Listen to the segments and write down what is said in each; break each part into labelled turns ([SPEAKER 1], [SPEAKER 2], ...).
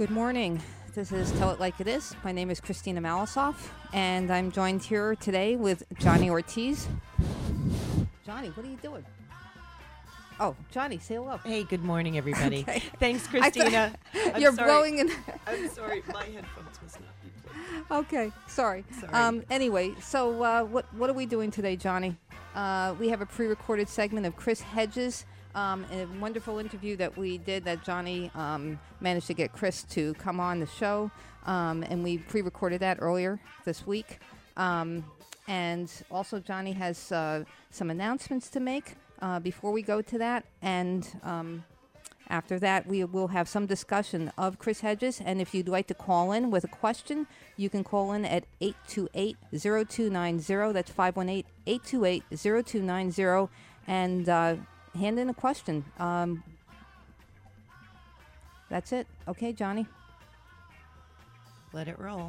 [SPEAKER 1] Good morning. This is Tell It Like It Is. My name is Christina Malisoff, and I'm joined here today with Johnny Ortiz. Johnny, what are you doing? Oh, Johnny, say hello.
[SPEAKER 2] Hey, good morning, everybody.
[SPEAKER 1] Okay.
[SPEAKER 2] Thanks, Christina.
[SPEAKER 1] You're blowing in.
[SPEAKER 2] I'm sorry, my headphones must not be plugged.
[SPEAKER 1] Okay, sorry. Anyway, so what are we doing today, Johnny? We have a pre-recorded segment of Chris Hedges, a wonderful interview that we did that Johnny managed to get Chris to come on the show, and we pre-recorded that earlier this week. And also Johnny has some announcements to make before we go to that, and after that, we will have some discussion of Chris Hedges, and if you'd like to call in with a question, you can call in at 828-0290. That's 518-828-0290, and hand in a question. That's it. Okay, Johnny?
[SPEAKER 2] Let it roll.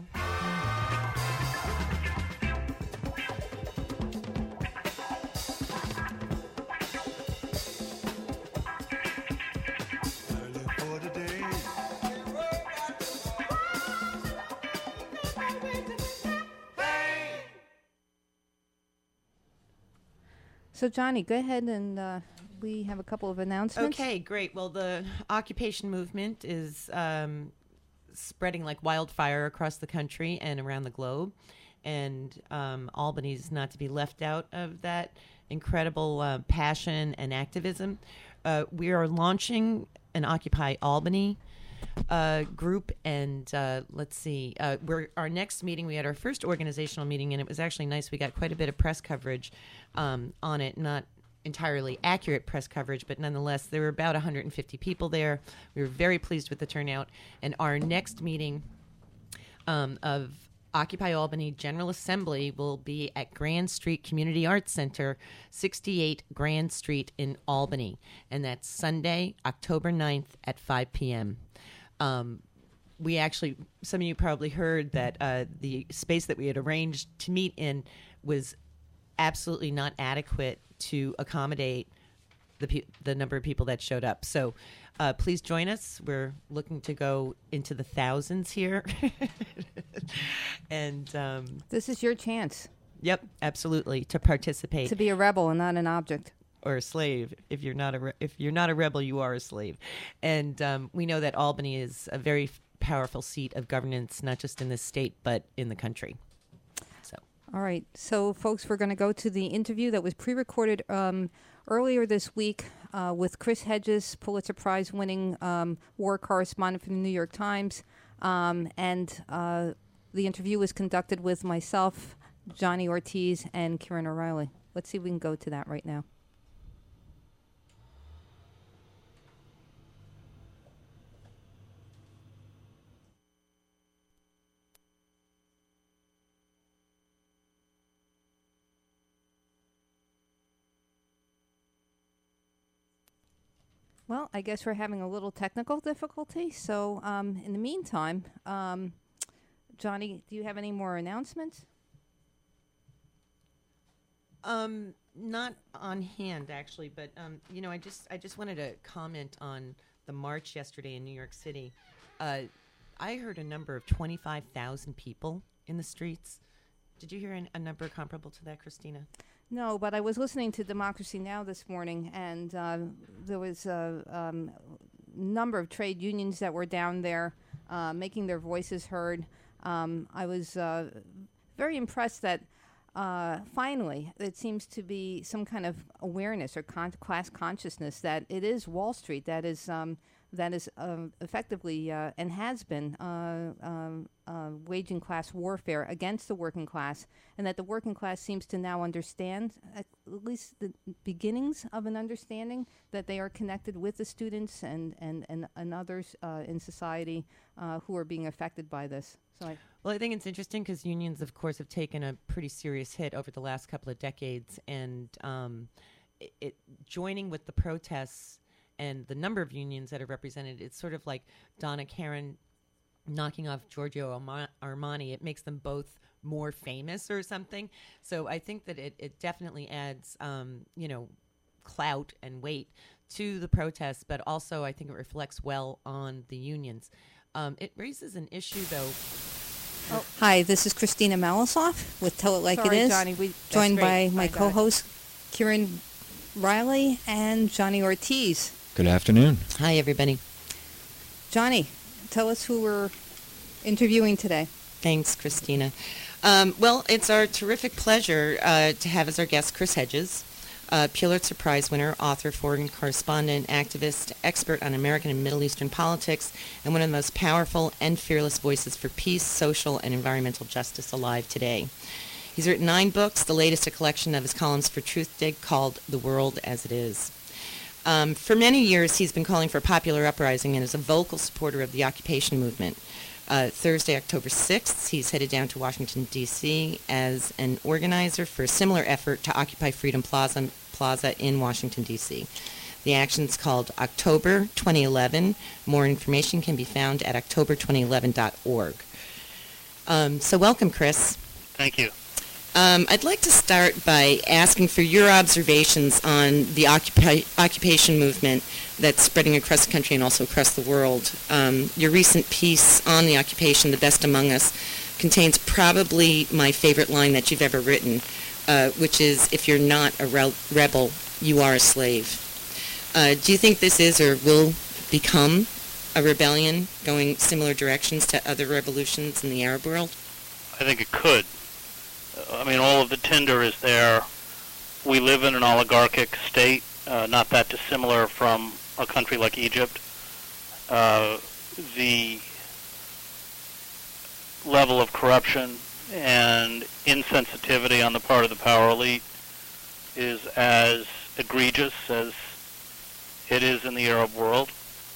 [SPEAKER 1] So, Johnny, go ahead and we have a couple of announcements.
[SPEAKER 2] Okay, great. Well, the occupation movement is spreading like wildfire across the country and around the globe. And Albany's not to be left out of that incredible passion and activism. We are launching an Occupy Albany group, and let's see, our next meeting, we had our first organizational meeting, and it was actually nice. We got quite a bit of press coverage on it, not entirely accurate press coverage, but nonetheless, there were about 150 people there. We were very pleased with the turnout, and our next meeting of Occupy Albany General Assembly will be at Grand Street Community Arts Center, 68 Grand Street in Albany, and that's Sunday, October 9th at 5 p.m. We actually, some of you probably heard that the space that we had arranged to meet in was absolutely not adequate to accommodate the number of people that showed up. So please join us. We're looking to go into the thousands here. And
[SPEAKER 1] this is your chance.
[SPEAKER 2] Yep, absolutely, to participate.
[SPEAKER 1] To be a rebel and not an object.
[SPEAKER 2] Or a slave. If you're not a rebel, you are a slave. And we know that Albany is a very powerful seat of governance, not just in this state, but in the country. So,
[SPEAKER 1] all right. So, folks, we're going to go to the interview that was pre-recorded earlier this week with Chris Hedges, Pulitzer Prize-winning war correspondent for the New York Times. And the interview was conducted with myself, Johnny Ortiz, and Kieran O'Reilly. Let's see if we can go to that right now. Well, I guess we're having a little technical difficulty. So in the meantime, Johnny, do you have any more announcements?
[SPEAKER 2] Not on hand, actually, but I just wanted to comment on the march yesterday in New York City. I heard a number of 25,000 people in the streets. Did you hear a number comparable to that, Christina?
[SPEAKER 1] No, but I was listening to Democracy Now! This morning, and there was a number of trade unions that were down there making their voices heard. I was very impressed that finally it seems to be some kind of awareness or class consciousness that it is Wall Street that is effectively and has been waging class warfare against the working class, and that the working class seems to now understand, at least the beginnings of an understanding, that they are connected with the students and others in society who are being affected by this.
[SPEAKER 2] Well, I think it's interesting because unions, of course, have taken a pretty serious hit over the last couple of decades, and joining with the protests and the number of unions that are represented, it's sort of like Donna Karan knocking off Giorgio Armani. It makes them both more famous or something. So I think that it definitely adds, clout and weight to the protests, but also I think it reflects well on the unions. It raises an issue, though.
[SPEAKER 1] Oh. Hi, this is Christina Malisoff with Tell It Like It Is,
[SPEAKER 2] Johnny,
[SPEAKER 1] joined by my co-host, Kieran Riley and Johnny Ortiz.
[SPEAKER 3] Good afternoon.
[SPEAKER 2] Hi, everybody.
[SPEAKER 1] Johnny, tell us who we're interviewing today.
[SPEAKER 2] Thanks, Christina. Well, it's our terrific pleasure to have as our guest Chris Hedges, Pulitzer Prize winner, author, foreign correspondent, activist, expert on American and Middle Eastern politics, and one of the most powerful and fearless voices for peace, social, and environmental justice alive today. He's written 9 books, the latest a collection of his columns for Truthdig called The World as It Is. For many years, he's been calling for a popular uprising and is a vocal supporter of the occupation movement. Thursday, October 6th, he's headed down to Washington, D.C. as an organizer for a similar effort to occupy Freedom Plaza in Washington, D.C. The action's called October 2011. More information can be found at october2011.org. So welcome, Chris.
[SPEAKER 4] Thank you.
[SPEAKER 2] I'd like to start by asking for your observations on the occupation movement that's spreading across the country and also across the world. Your recent piece on the occupation, The Best Among Us, contains probably my favorite line that you've ever written, which is, if you're not a rebel, you are a slave. Do you think this is or will become a rebellion going similar directions to other revolutions in the Arab world?
[SPEAKER 4] I think it could. I mean, all of the tinder is there. We live in an oligarchic state, not that dissimilar from a country like Egypt. The level of corruption and insensitivity on the part of the power elite is as egregious as it is in the Arab world.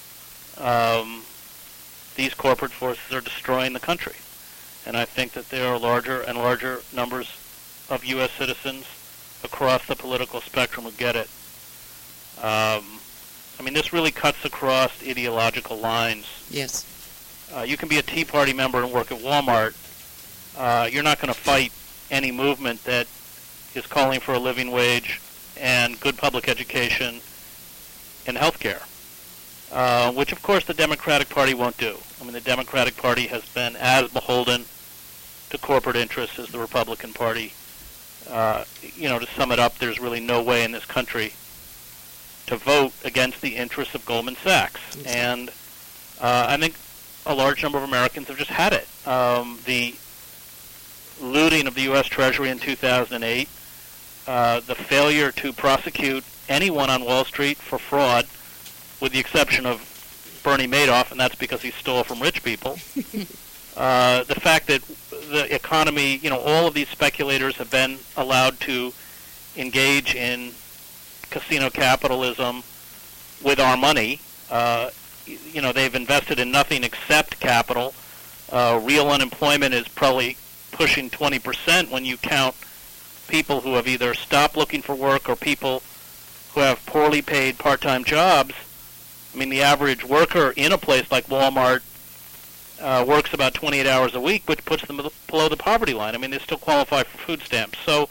[SPEAKER 4] These corporate forces are destroying the country. And I think that there are larger and larger numbers of U.S. citizens across the political spectrum who get it. I mean, this really cuts across ideological lines.
[SPEAKER 2] Yes.
[SPEAKER 4] You can be a Tea Party member and work at Walmart. You're not going to fight any movement that is calling for a living wage and good public education and health care, which, of course, the Democratic Party won't do. I mean, the Democratic Party has been as beholden to corporate interests as the Republican Party. To sum it up, there's really no way in this country to vote against the interests of Goldman Sachs. And I think a large number of Americans have just had it. The looting of the U.S. Treasury in 2008, the failure to prosecute anyone on Wall Street for fraud, with the exception of Bernie Madoff, and that's because he stole from rich people. The fact that the economy, all of these speculators have been allowed to engage in casino capitalism with our money. They've invested in nothing except capital. Real unemployment is probably pushing 20% when you count people who have either stopped looking for work or people who have poorly paid part-time jobs. I mean, the average worker in a place like Walmart works about 28 hours a week, which puts them below the poverty line. I mean, they still qualify for food stamps. So,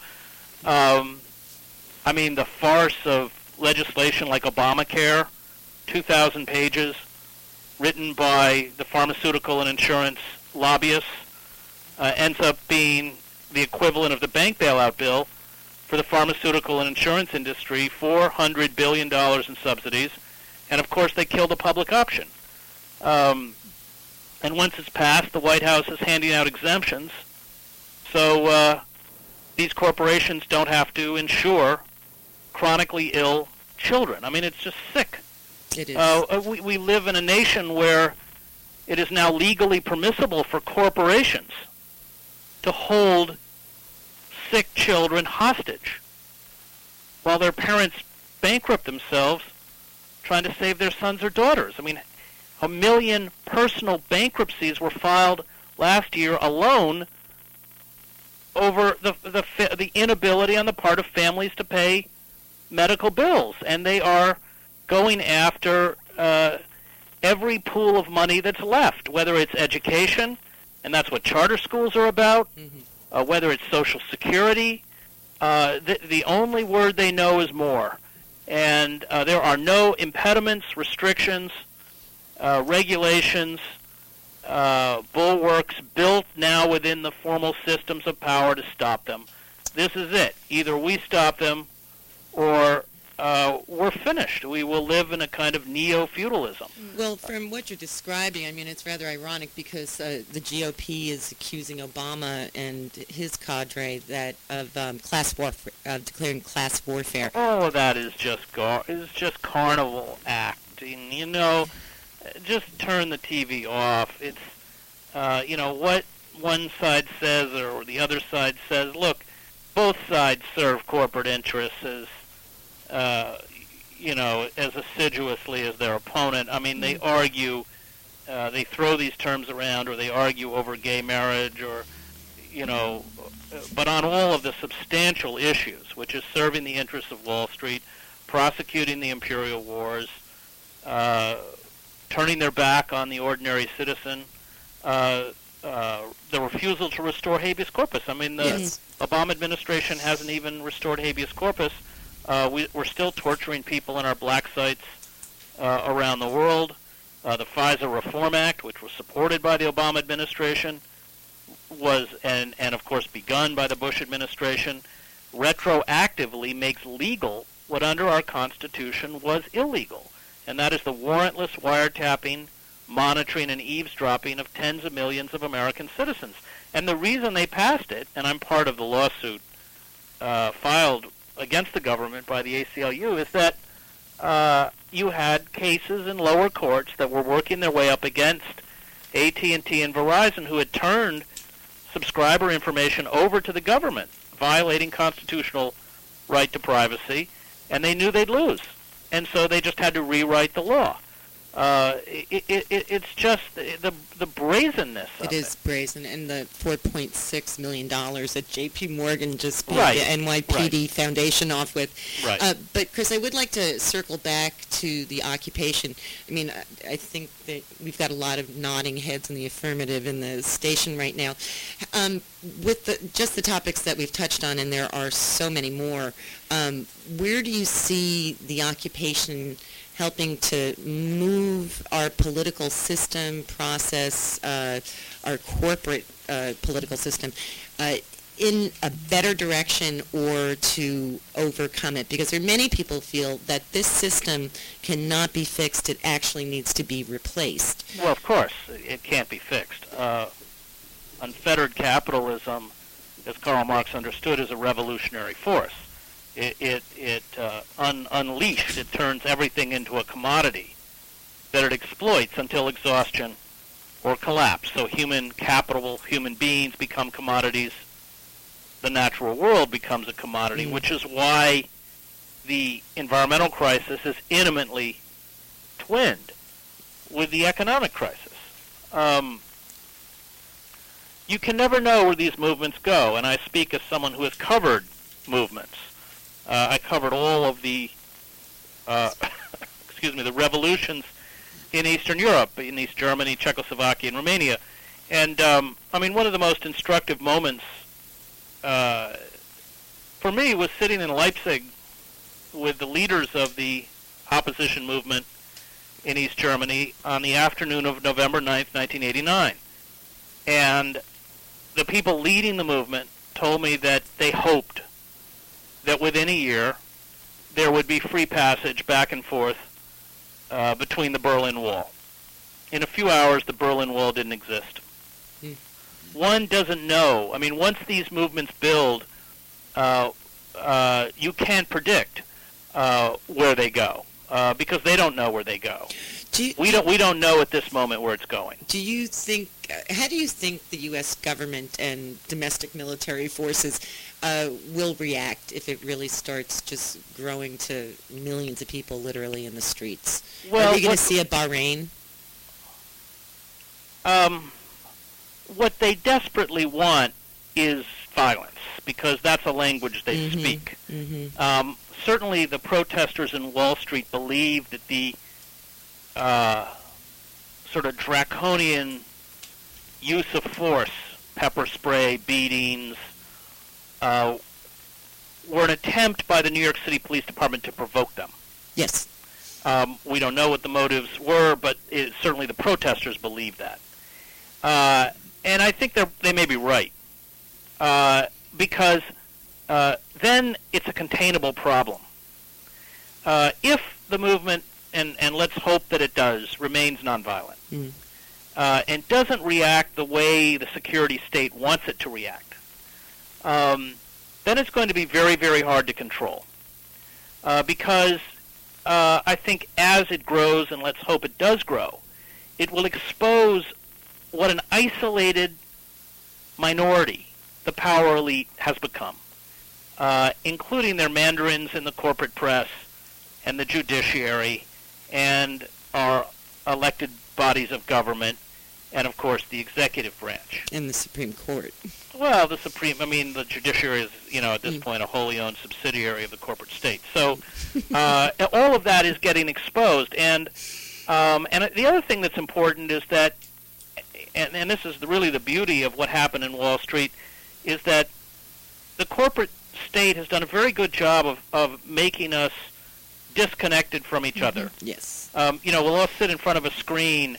[SPEAKER 4] the farce of legislation like Obamacare, 2,000 pages, written by the pharmaceutical and insurance lobbyists, ends up being the equivalent of the bank bailout bill for the pharmaceutical and insurance industry, $400 billion in subsidies. And, of course, they kill the public option. And once it's passed, the White House is handing out exemptions. So these corporations don't have to insure chronically ill children. I mean, it's just sick.
[SPEAKER 2] It is.
[SPEAKER 4] We live in a nation where it is now legally permissible for corporations to hold sick children hostage while their parents bankrupt themselves trying to save their sons or daughters. I mean, 1 million personal bankruptcies were filed last year alone over the inability on the part of families to pay medical bills. And they are going after every pool of money that's left, whether it's education, and that's what charter schools are about, whether it's Social Security. The only word they know is more. And there are no impediments, restrictions, regulations bulwarks built now within the formal systems of power to stop them. This is it. Either we stop them or we're finished. We will live in a kind of neo-feudalism.
[SPEAKER 2] Well, from what you're describing, I mean, it's rather ironic because the GOP is accusing Obama and his cadre that of class warfare, declaring class warfare.
[SPEAKER 4] All of that is just carnival acting. You know, just turn the TV off. It's what one side says or the other side says. Look, both sides serve corporate interests as as assiduously as their opponent. I mean, they argue, they throw these terms around, or they argue over gay marriage, or, but on all of the substantial issues, which is serving the interests of Wall Street, prosecuting the imperial wars, turning their back on the ordinary citizen, the refusal to restore habeas corpus. I mean, the Obama administration hasn't even restored habeas corpus. We're still torturing people in our black sites around the world. The FISA Reform Act, which was supported by the Obama administration, was and of course begun by the Bush administration, retroactively makes legal what under our Constitution was illegal, and that is the warrantless wiretapping, monitoring, and eavesdropping of tens of millions of American citizens. And the reason they passed it, and I'm part of the lawsuit filed against the government by the ACLU, is that you had cases in lower courts that were working their way up against AT&T and Verizon, who had turned subscriber information over to the government, violating constitutional right to privacy, and they knew they'd lose. And so they just had to rewrite the law. It's just the brazenness of it.
[SPEAKER 2] It is brazen, and the $4.6 million that J.P. Morgan just paid
[SPEAKER 4] Right.
[SPEAKER 2] the NYPD Foundation off with.
[SPEAKER 4] Right.
[SPEAKER 2] But, Chris, I would like to circle back to the occupation. I mean, I think that we've got a lot of nodding heads in the affirmative in the station right now. With just the topics that we've touched on, and there are so many more, where do you see the occupation helping to move our political system process, our corporate political system, in a better direction, or to overcome it? Because there are many people feel that this system cannot be fixed. It actually needs to be replaced.
[SPEAKER 4] Well, of course, it can't be fixed. Unfettered capitalism, as Karl Marx understood, is a revolutionary force. Unleashed, it turns everything into a commodity that it exploits until exhaustion or collapse. So human capital, human beings become commodities. The natural world becomes a commodity, which is why the environmental crisis is intimately twinned with the economic crisis. You can never know where these movements go, and I speak as someone who has covered movements. I covered all of the, the revolutions in Eastern Europe, in East Germany, Czechoslovakia, and Romania. And, one of the most instructive moments for me was sitting in Leipzig with the leaders of the opposition movement in East Germany on the afternoon of November 9th, 1989. And the people leading the movement told me that they hoped that within a year there would be free passage back and forth between the Berlin Wall. In a few hours, the Berlin Wall didn't exist. One doesn't know. I mean, once these movements build, you can't predict where they go because they don't know where they go. We don't know at this moment where it's going.
[SPEAKER 2] Do you think? How do you think the U.S. government and domestic military forces will react if it really starts just growing to millions of people literally in the streets?
[SPEAKER 4] Well,
[SPEAKER 2] are we going to see a Bahrain?
[SPEAKER 4] What they desperately want is violence, because that's a language they speak. Certainly the protesters in Wall Street believe that the sort of draconian use of force, pepper spray, beatings, were an attempt by the New York City Police Department to provoke them.
[SPEAKER 2] Yes.
[SPEAKER 4] We don't know what the motives were, but certainly the protesters believe that. And I think they may be right, because then it's a containable problem. If the movement, and let's hope that it does, remains nonviolent, and doesn't react the way the security state wants it to react, then it's going to be very, very hard to control. Because I think as it grows, and let's hope it does grow, it will expose what an isolated minority the power elite has become, including their mandarins in the corporate press and the judiciary and our elected bodies of government and, of course, the executive branch.
[SPEAKER 3] And the Supreme Court.
[SPEAKER 4] Well, the judiciary is, at this point, a wholly owned subsidiary of the corporate state. So all of that is getting exposed. And the other thing that's important is that, and this is really the beauty of what happened in Wall Street, is that the corporate state has done a very good job of making us disconnected from each other.
[SPEAKER 3] Yes.
[SPEAKER 4] We'll all sit in front of a screen,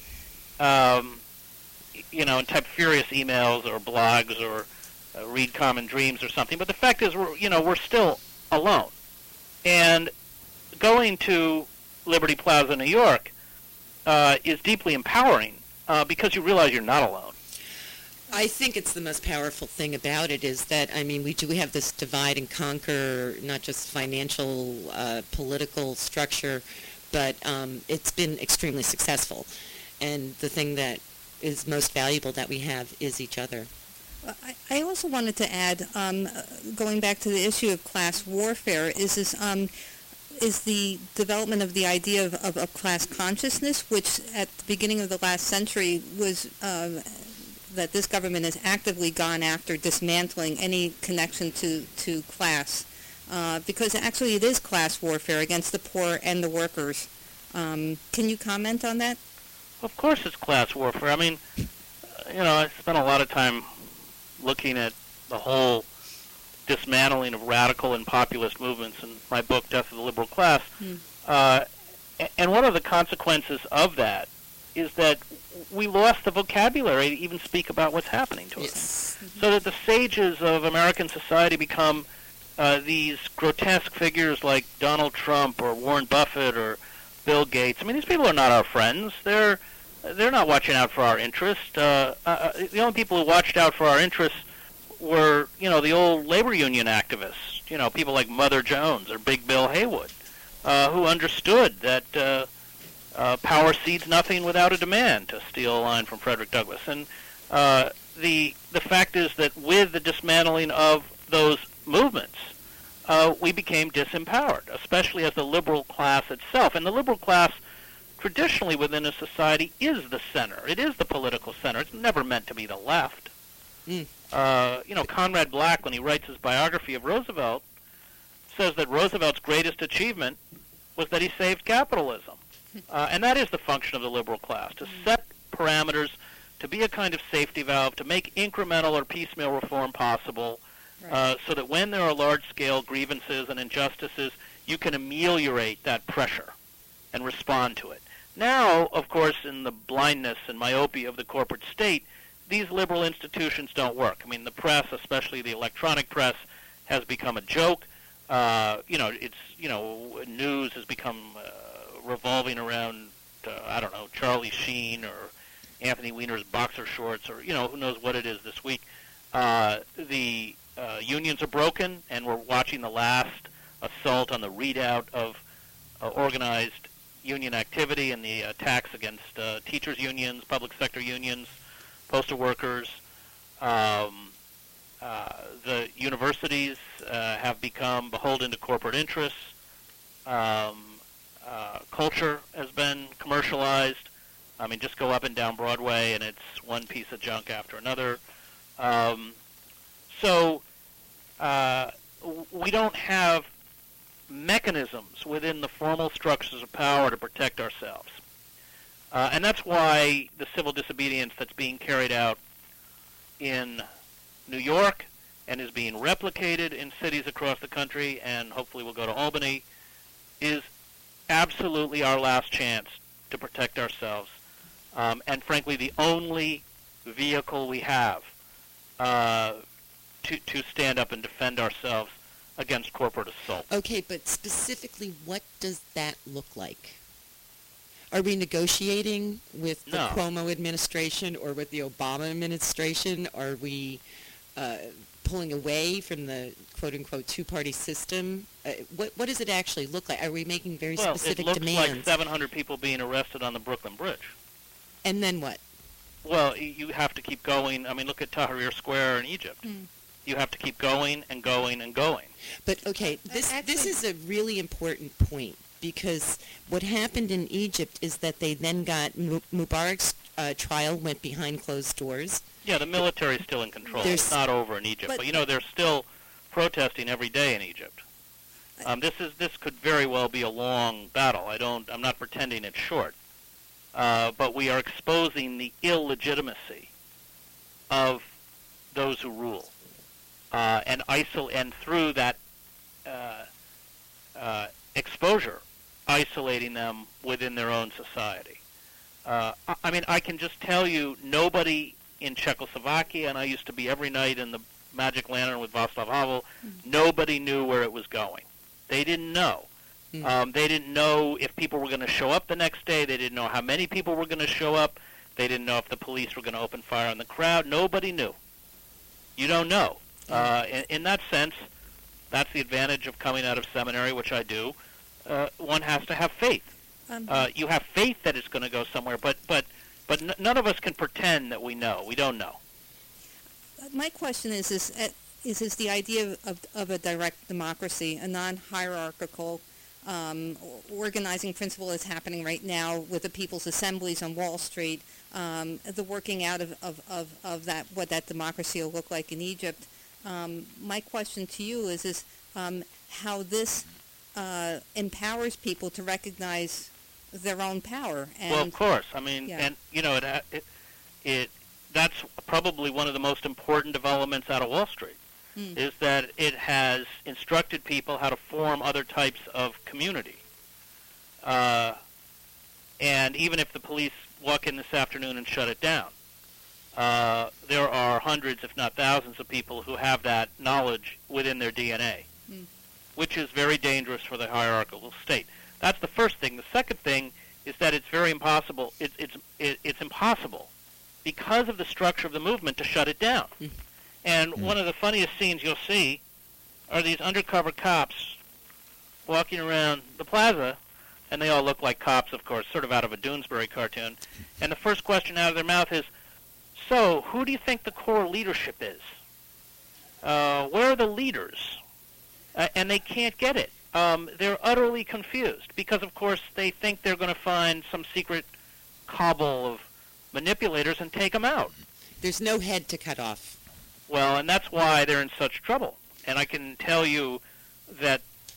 [SPEAKER 4] and type furious emails or blogs or read Common Dreams or something. But the fact is, we're still alone. And going to Liberty Plaza, New York, is deeply empowering because you realize you're not alone.
[SPEAKER 3] I think it's the most powerful thing about it is that, we do have this divide and conquer, not just financial, political structure, but it's been extremely successful. And the thing that is most valuable that we have is each other.
[SPEAKER 5] I also wanted to add, going back to the issue of class warfare, is the development of the idea of class consciousness, which at the beginning of the last century was that this government has actively gone after dismantling any connection to class, because actually it is class warfare against the poor and the workers. Can you comment on that?
[SPEAKER 4] Of course it's class warfare. I spent a lot of time looking at the whole dismantling of radical and populist movements in my book, Death of the Liberal Class. And one of the consequences of that is that we lost the vocabulary to even speak about what's happening to us. So that the sages of American society become these grotesque figures like Donald Trump or Warren Buffett or Bill Gates. These people are not our friends. They're not watching out for our interests. The only people who watched out for our interests were, the old labor union activists, people like Mother Jones or Big Bill Haywood, who understood that power cedes nothing without a demand, to steal a line from Frederick Douglass. And the fact is that with the dismantling of those movements, we became disempowered, especially as the liberal class itself. And the liberal class, traditionally within a society, is the center. It is the political center. It's never meant to be the left. Conrad Black, when he writes his biography of Roosevelt, says that Roosevelt's greatest achievement was that he saved capitalism. And that is the function of the liberal class, to set parameters, to be a kind of safety valve, to make incremental or piecemeal reform possible, so that when there are large-scale grievances and injustices, you can ameliorate that pressure and respond to it. Now, of course, in the blindness and myopia of the corporate state, these liberal institutions don't work. The press, especially the electronic press, has become a joke. News has become revolving around, Charlie Sheen or Anthony Weiner's boxer shorts, or, who knows what it is this week. The unions are broken, and we're watching the last assault on the readout of organized union activity and the attacks against teachers' unions, public sector unions, postal workers. The universities have become beholden to corporate interests. Culture has been commercialized. Just go up and down Broadway, and it's one piece of junk after another. So we don't have mechanisms within the formal structures of power to protect ourselves. And that's why the civil disobedience that's being carried out in New York and is being replicated in cities across the country, and hopefully will go to Albany, is absolutely our last chance to protect ourselves. And frankly, the only vehicle we have to stand up and defend ourselves against corporate assault.
[SPEAKER 3] Okay, but specifically, what does that look like? Are we negotiating with the Cuomo administration or with the Obama administration? Are we pulling away from the quote-unquote two-party system? What does it actually look like? Are we making very specific demands?
[SPEAKER 4] Well, it looks like 700 people being arrested on the Brooklyn Bridge.
[SPEAKER 3] And then what?
[SPEAKER 4] Well, you have to keep going. I mean, look at Tahrir Square in Egypt. You have to keep going and going and going.
[SPEAKER 3] But, okay, this is a really important point, because what happened in Egypt is that they then got Mubarak's trial went behind closed doors.
[SPEAKER 4] Yeah, the military is still in control. It's not over in Egypt. But, they're still protesting every day in Egypt. This could very well be a long battle. I'm not pretending it's short. But we are exposing the illegitimacy of those who rule. And through that exposure, isolating them within their own society. I mean, I can just tell you, nobody in Czechoslovakia, and I used to be every night in the Magic Lantern with Václav Havel, nobody knew where it was going. They didn't know. They didn't know if people were going to show up the next day. They didn't know how many people were going to show up. They didn't know if the police were going to open fire on the crowd. Nobody knew. You don't know. In that sense, that's the advantage of coming out of seminary, which I do. One has to have faith. You have faith that it's going to go somewhere, but none of us can pretend that we know. We don't know.
[SPEAKER 5] My question is the idea of a direct democracy, a non-hierarchical organizing principle is happening right now with the people's assemblies on Wall Street, the working out of that, what that democracy will look like in Egypt. My question to you is how this empowers people to recognize their own power. And,
[SPEAKER 4] well, of course. I mean, and that's probably one of the most important developments out of Wall Street. Is that it has instructed people how to form other types of community. And even if the police walk in this afternoon and shut it down, there are hundreds, if not thousands, of people who have that knowledge within their DNA, which is very dangerous for the hierarchical state. That's the first thing. The second thing is that it's very impossible. It's impossible because of the structure of the movement to shut it down. And one of the funniest scenes you'll see are these undercover cops walking around the plaza, and they all look like cops, of course, sort of out of a Doonesbury cartoon. And the first question out of their mouth is, so, who do you think the core leadership is? Where are the leaders? And they can't get it. They're utterly confused because, of course, they think they're going to find some secret cabal of manipulators and take them out.
[SPEAKER 3] There's no head to cut off.
[SPEAKER 4] Well, and that's why they're in such trouble. And I can tell you that,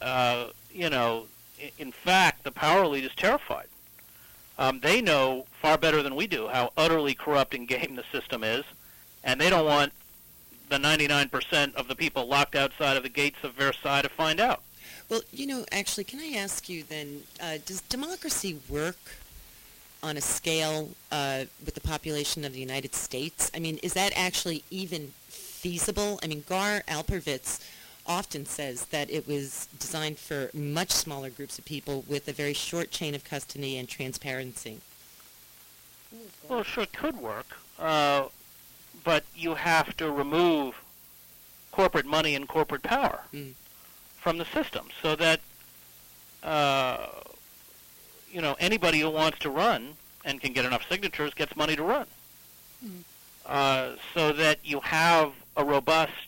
[SPEAKER 4] in fact, the power elite is terrified. They know far better than we do how utterly corrupt and game the system is, and they don't want the 99% of the people locked outside of the gates of Versailles to find out.
[SPEAKER 3] Well, actually, can I ask you then, does democracy work on a scale with the population of the United States? I mean, is that actually even feasible? I mean, Gar Alperovitz often says that it was designed for much smaller groups of people with a very short chain of custody and transparency.
[SPEAKER 4] Well, sure, it could work, but you have to remove corporate money and corporate power from the system so that, anybody who wants to run and can get enough signatures gets money to run. So that you have a robust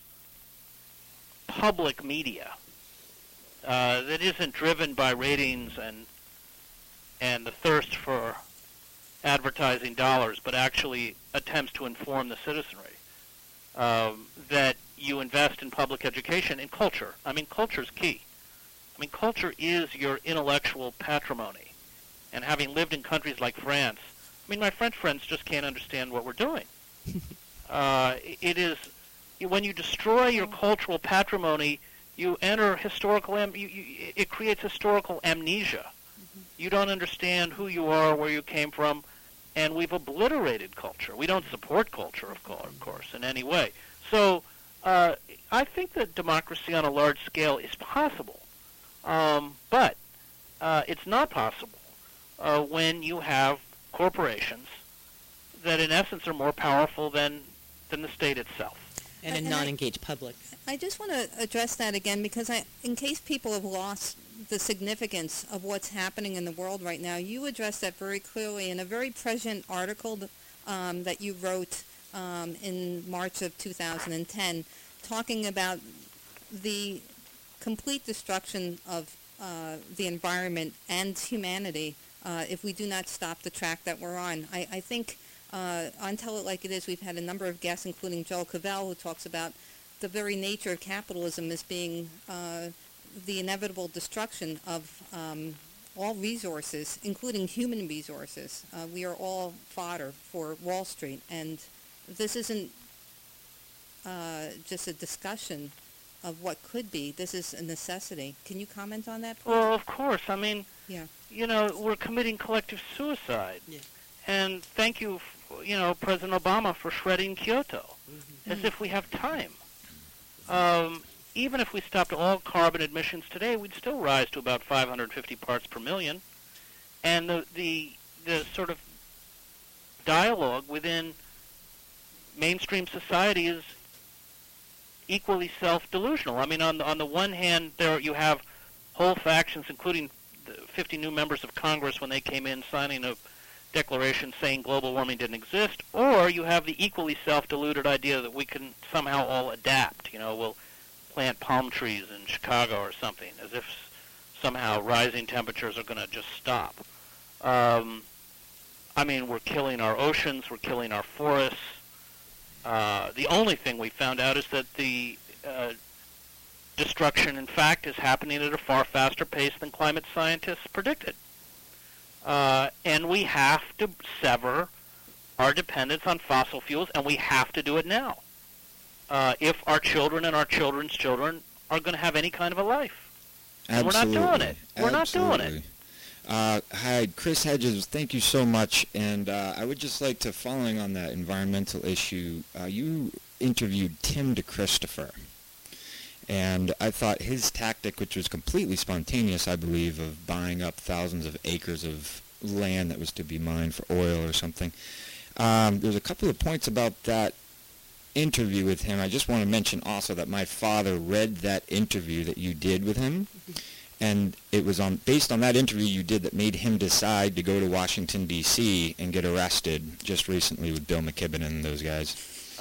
[SPEAKER 4] public media that isn't driven by ratings and the thirst for advertising dollars, but actually attempts to inform the citizenry. That you invest in public education and culture. I mean, culture is key. I mean, culture is your intellectual patrimony. And having lived in countries like France, I mean, my French friends just can't understand what we're doing. It is, when you destroy your cultural patrimony, you enter historical, it creates historical amnesia. You don't understand who you are, where you came from, and we've obliterated culture. We don't support culture, of course, in any way. So I think that democracy on a large scale is possible, but it's not possible when you have corporations that in essence are more powerful than the state itself.
[SPEAKER 3] And a non-engaged public.
[SPEAKER 5] I just want to address that again because in case people have lost the significance of what's happening in the world right now, you addressed that very clearly in a very prescient article that you wrote in March of 2010, talking about the complete destruction of the environment and humanity if we do not stop the track that we're on. I think on Tell It Like It Is, we've had a number of guests, including Joel Cavell, who talks about the very nature of capitalism as being the inevitable destruction of all resources, including human resources. We are all fodder for Wall Street, and this isn't just a discussion of what could be. This is a necessity. Can you comment on that, please?
[SPEAKER 4] Well, of course. I mean,
[SPEAKER 5] Yeah.
[SPEAKER 4] We're committing collective suicide.
[SPEAKER 3] Yeah.
[SPEAKER 4] And thank you, President Obama for shredding Kyoto, as if we have time. Even if we stopped all carbon emissions today, we'd still rise to about 550 parts per million. And the sort of dialogue within mainstream society is equally self-delusional. I mean, on the one hand, there you have whole factions, including the 50 new members of Congress when they came in, signing a declaration saying global warming didn't exist, or you have the equally self-deluded idea that we can somehow all adapt. We'll plant palm trees in Chicago or something, as if somehow rising temperatures are going to just stop. I mean, we're killing our oceans, we're killing our forests. The only thing we found out is that the destruction, in fact, is happening at a far faster pace than climate scientists predicted. And we have to sever our dependence on fossil fuels, and we have to do it now if our children and our children's children are going to have any kind of a life. And we're not doing it. We're not doing it.
[SPEAKER 6] Hi, Chris Hedges. Thank you so much. And I would just like to, following on that environmental issue, you interviewed Tim DeChristopher. And I thought his tactic, which was completely spontaneous, I believe, of buying up thousands of acres of land that was to be mined for oil or something, there's a couple of points about that interview with him. I just want to mention also that my father read that interview that you did with him, and it was based on that interview you did that made him decide to go to Washington, D.C. and get arrested just recently with Bill McKibben and those guys.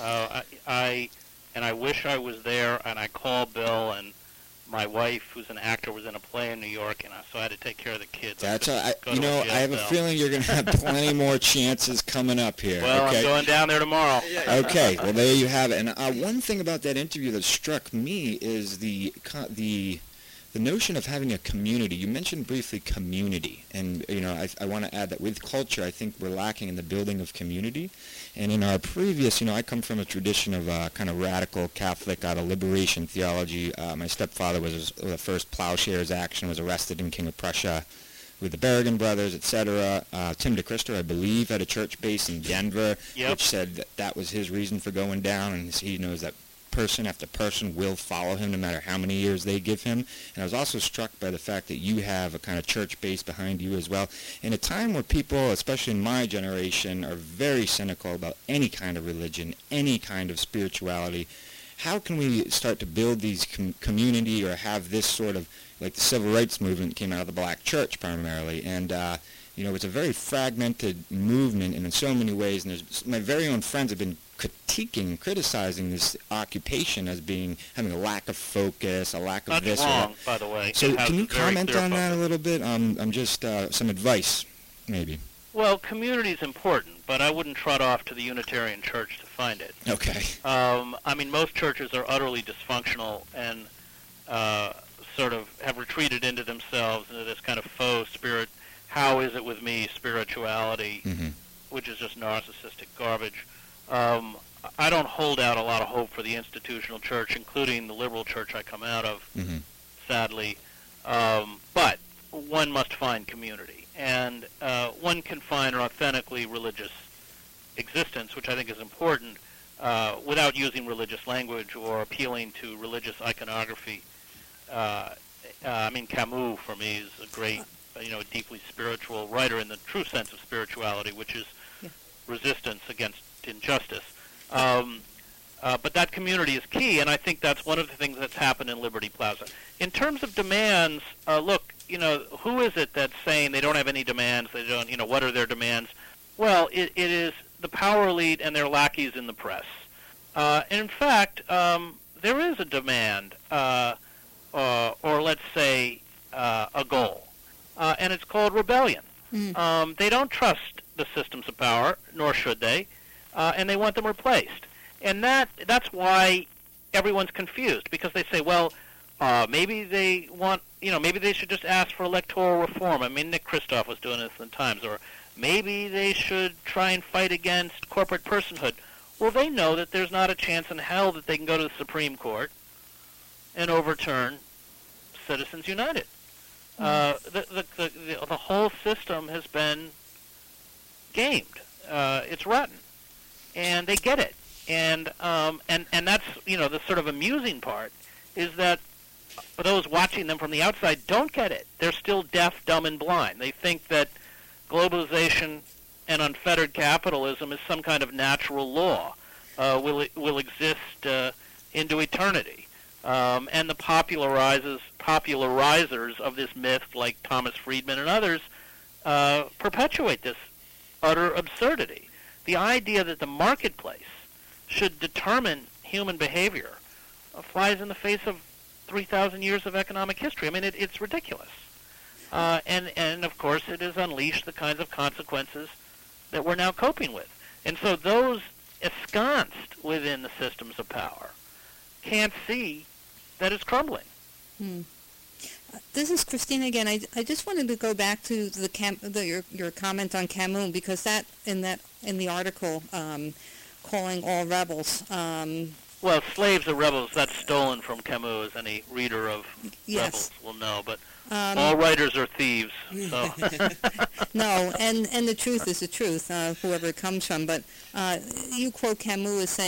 [SPEAKER 4] I wish I was there, and I called Bill, and my wife, who's an actor, was in a play in New York, and so I had to take care of the kids.
[SPEAKER 6] That's I have a feeling you're going to have plenty more chances coming up here.
[SPEAKER 4] Well,
[SPEAKER 6] okay?
[SPEAKER 4] I'm going down there tomorrow.
[SPEAKER 6] Okay, well, there you have it. And one thing about that interview that struck me is the notion of having a community. You mentioned briefly community, and I want to add that with culture, I think we're lacking in the building of community. And in our previous, I come from a tradition of kind of radical Catholic out of liberation theology. My stepfather was the first Plowshares Action, was arrested in King of Prussia with the Berrigan brothers, etc. Tim DeChristopher, I believe, had a church base in Denver, which said that was his reason for going down, and he knows that person after person will follow him no matter how many years they give him. And I was also struck by the fact that you have a kind of church base behind you as well. In a time where people, especially in my generation, are very cynical about any kind of religion, any kind of spirituality, how can we start to build these community or have this sort of, like the civil rights movement came out of the black church primarily, and it's a very fragmented movement and in so many ways, and my very own friends have been criticizing this occupation as having a lack of focus, a lack of this.
[SPEAKER 4] That's wrong, by the way.
[SPEAKER 6] So can you comment on that a little bit? I'm just some advice, maybe.
[SPEAKER 4] Well, community is important, but I wouldn't trot off to the Unitarian Church to find it.
[SPEAKER 6] Okay.
[SPEAKER 4] I mean, most churches are utterly dysfunctional and sort of have retreated into themselves, into this kind of faux spirit. How is it with me? Spirituality, which is just narcissistic garbage. I don't hold out a lot of hope for the institutional church, including the liberal church I come out of, sadly. But one must find community. and one can find an authentically religious existence, which I think is important, without using religious language or appealing to religious iconography. I mean, Camus, for me, is a great, deeply spiritual writer in the true sense of spirituality, which is resistance against injustice. But that community is key, and I think that's one of the things that's happened in Liberty Plaza. In terms of demands, look, who is it that's saying they don't have any demands? They don't, what are their demands? Well, it is the power elite and their lackeys in the press. And in fact, there is a demand, or let's say a goal, and it's called rebellion. They don't trust the systems of power, nor should they, and they want them replaced. And that's why everyone's confused, because they say, well, maybe they want, maybe they should just ask for electoral reform. I mean, Nick Kristof was doing this in the Times. Or maybe they should try and fight against corporate personhood. Well, they know that there's not a chance in hell that they can go to the Supreme Court and overturn Citizens United. The whole system has been gamed. It's rotten, and they get it. And that's the sort of amusing part is that those watching them from the outside don't get it. They're still deaf, dumb, and blind. They think that globalization and unfettered capitalism is some kind of natural law, will exist into eternity. And the popularizers of this myth, like Thomas Friedman and others, perpetuate this utter absurdity. The idea that the marketplace should determine human behavior flies in the face of 3,000 years of economic history. I mean, it's ridiculous. And of course, it has unleashed the kinds of consequences that we're now coping with. And so those ensconced within the systems of power can't see that it's crumbling.
[SPEAKER 5] This is Christina again. I just wanted to go back to your comment on Camus, because that in the article calling all rebels.
[SPEAKER 4] Well, slaves are rebels. That's stolen from Camus, as any reader of Rebels will know. But all writers are thieves. So.
[SPEAKER 5] No, and the truth is the truth, whoever it comes from. But you quote Camus as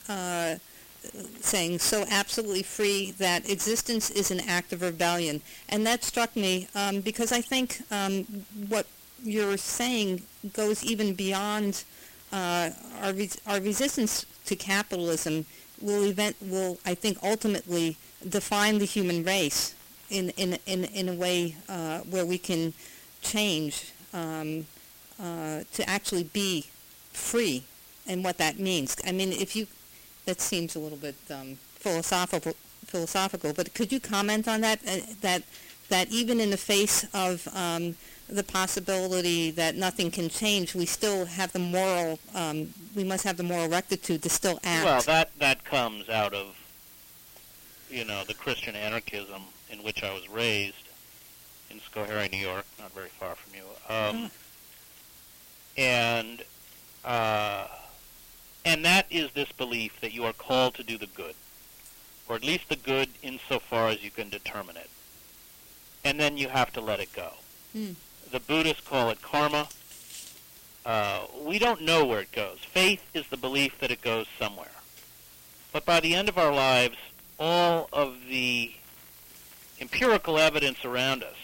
[SPEAKER 5] saying so absolutely free that existence is an act of rebellion. And that struck me because I think what you're saying goes even beyond our resistance to capitalism will I think ultimately define the human race in a way where we can change to actually be free, and what that means. I mean, that seems a little bit philosophical, but could you comment on that? That even in the face of the possibility that nothing can change, we still have the moral. We must have the moral rectitude to still act.
[SPEAKER 4] Well, that comes out of the Christian anarchism in which I was raised in Schoharie, New York, not very far from you, and that is this belief that you are called to do the good, or at least the good insofar as you can determine it, and then you have to let it go. The Buddhists call it karma. We don't know where it goes. Faith is the belief that it goes somewhere. But by the end of our lives, all of the empirical evidence around us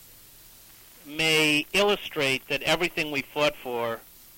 [SPEAKER 4] may illustrate that everything we fought for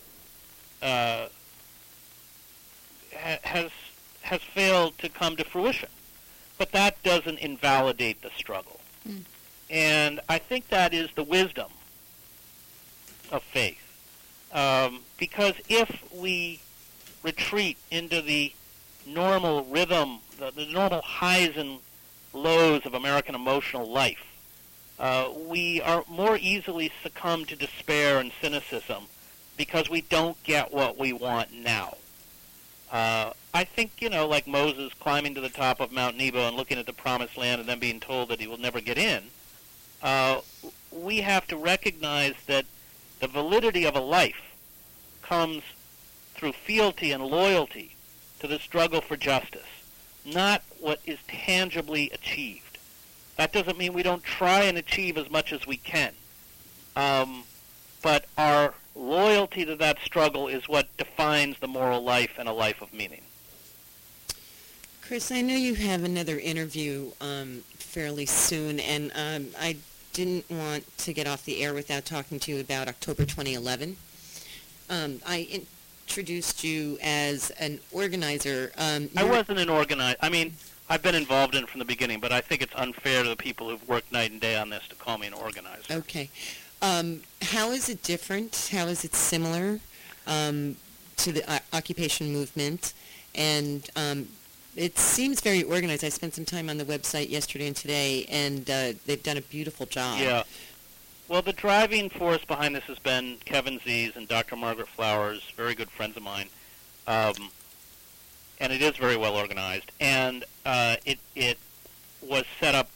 [SPEAKER 4] has failed to come to fruition. But that doesn't invalidate the struggle. And I think that is the wisdom of faith. Because if we retreat into the normal rhythm, the normal highs and lows of American emotional life, we are more easily succumb to despair and cynicism because we don't get what we want now. I think, like Moses climbing to the top of Mount Nebo and looking at the promised land and then being told that he will never get in, we have to recognize that the validity of a life comes through fealty and loyalty to the struggle for justice, not what is tangibly achieved. That doesn't mean we don't try and achieve as much as we can. but our loyalty to that struggle is what defines the moral life and a life of meaning.
[SPEAKER 3] Chris, I know you have another interview fairly soon, and I didn't want to get off the air without talking to you about October 2011. I introduced you as an organizer.
[SPEAKER 4] I wasn't an organizer. I mean, I've been involved in it from the beginning, but I think it's unfair to the people who've worked night and day on this to call me an organizer.
[SPEAKER 3] Okay. How is it different? How is it similar to the occupation movement? And it seems very organized. I spent some time on the website yesterday and today, and they've done a beautiful job.
[SPEAKER 4] Yeah. Well, the driving force behind this has been Kevin Zees and Dr. Margaret Flowers, very good friends of mine. And it is very well organized. And it was set up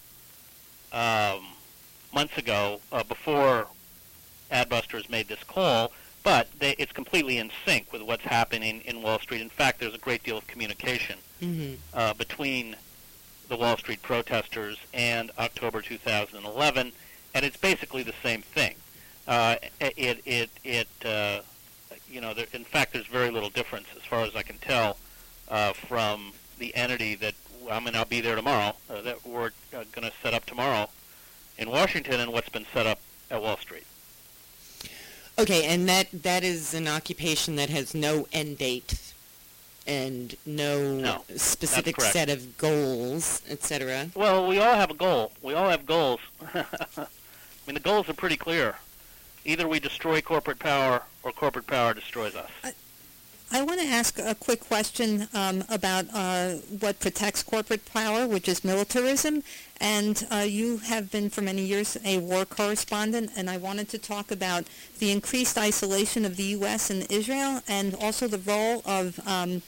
[SPEAKER 4] months ago before Adbusters made this call, but it's completely in sync with what's happening in Wall Street. In fact, there's a great deal of communication between the Wall Street protesters and October 2011, and it's basically the same thing. In fact, there's very little difference, as far as I can tell, from the entity that I'll be there tomorrow, that we're going to set up tomorrow in Washington, and what's been set up at Wall Street.
[SPEAKER 3] Okay, and that is an occupation that has no end date and no specific set of goals, etc.
[SPEAKER 4] Well, we all have a goal. We all have goals. I mean, the goals are pretty clear. Either we destroy corporate power or corporate power destroys us.
[SPEAKER 5] I want to ask a quick question about what protects corporate power, which is militarism. And you have been for many years a war correspondent, and I wanted to talk about the increased isolation of the U.S. and Israel, and also the role of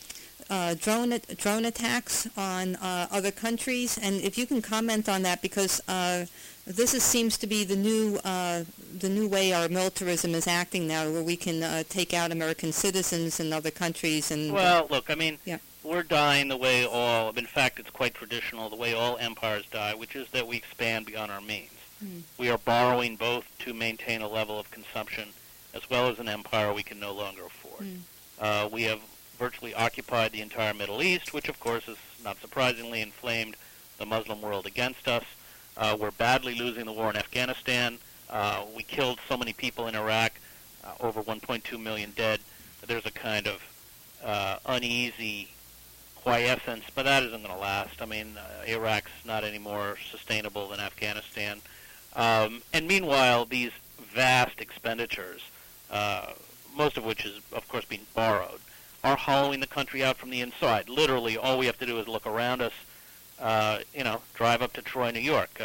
[SPEAKER 5] drone attacks on other countries. And if you can comment on that, because seems to be the new way our militarism is acting now, where we can take out American citizens in other countries. And
[SPEAKER 4] well, look, I mean, we're dying the way in fact, it's quite traditional, the way all empires die, which is that we expand beyond our means. We are borrowing both to maintain a level of consumption as well as an empire we can no longer afford. We have virtually occupied the entire Middle East, which of course has, not surprisingly, inflamed the Muslim world against us. We're badly losing the war in Afghanistan. We killed so many people in Iraq, over 1.2 million dead. There's a kind of uneasy quiescence, but that isn't going to last. I mean, Iraq's not any more sustainable than Afghanistan. And meanwhile, these vast expenditures, most of which is, of course, being borrowed, are hollowing the country out from the inside. Literally, all we have to do is look around us. Drive up to Troy, New York.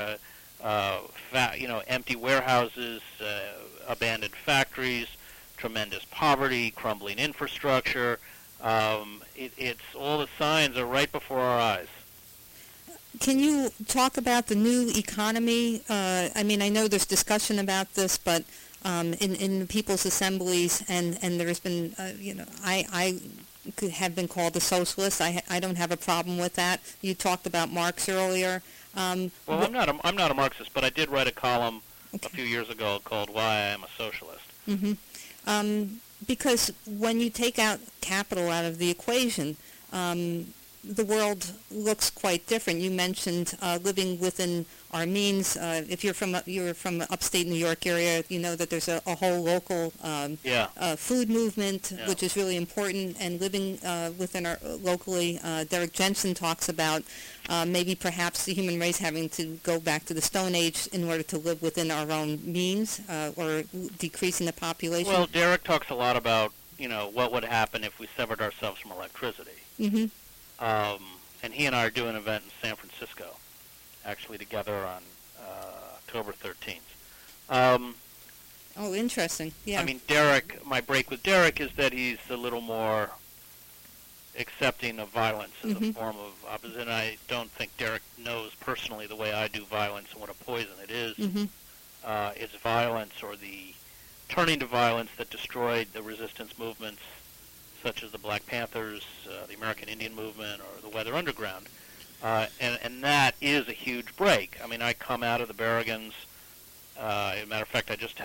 [SPEAKER 4] Empty warehouses, abandoned factories, tremendous poverty, crumbling infrastructure. It's all the signs are right before our eyes.
[SPEAKER 5] Can you talk about the new economy? I mean, I know there's discussion about this, but in people's assemblies, and there's been, I have been called a socialist. I don't have a problem with that. You talked about Marx earlier.
[SPEAKER 4] Well, I'm not a Marxist, but I did write a column a few years ago called "Why I Am a Socialist."
[SPEAKER 5] Because when you take out capital out of the equation, the world looks quite different. You mentioned living within our means. If you're from upstate New York area, you know that there's a whole local food movement, which is really important, and living within our locally. Derek Jensen talks about maybe perhaps the human race having to go back to the Stone Age in order to live within our own means, or decreasing the population.
[SPEAKER 4] Well, Derek talks a lot about what would happen if we severed ourselves from electricity. And he and I are doing an event in San Francisco, actually together on October 13th.
[SPEAKER 5] Oh, interesting. Yeah.
[SPEAKER 4] I mean, my break with Derek is that he's a little more accepting of violence as a form of opposition. I don't think Derek knows personally the way I do violence and what a poison it is. It's violence, or the turning to violence, that destroyed the resistance movements such as the Black Panthers, the American Indian Movement, or the Weather Underground. And that is a huge break. I mean, I come out of the Berrigans. As a matter of fact, I just had